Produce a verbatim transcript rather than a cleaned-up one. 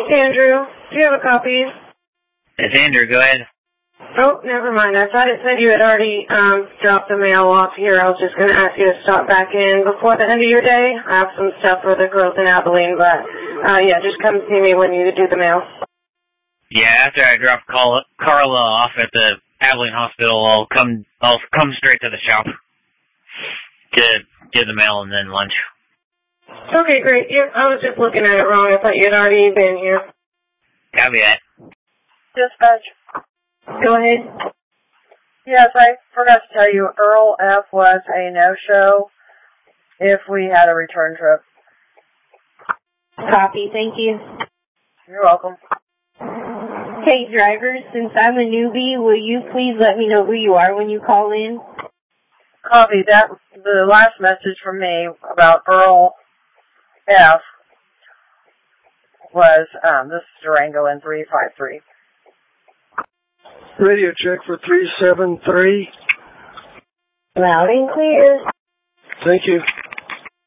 Andrew, do you have a copy? It's Andrew, go ahead. Oh, never mind. I thought it said you had already um, dropped the mail off here. I was just going to ask you to stop back in before the end of your day. I have some stuff for the girls in Abilene, but uh, yeah, just come see me when you do the mail. Yeah, after I drop Carla off at the Abilene Hospital, I'll come I'll come straight to the shop. Get, get the mail and then lunch. Okay, great. Yeah, I was just looking at it wrong. I thought you had already been here. Copy that. Dispatch. Go ahead. Yes, I forgot to tell you, Earl F. was a no-show if we had a return trip. Copy, thank you. You're welcome. Hey, driver, since I'm a newbie, will you please let me know who you are when you call in? Copy. That, the last message from me about Earl F. was, um, this is Durango in three five three. Radio check for three seven three. Loud and clear. Thank you.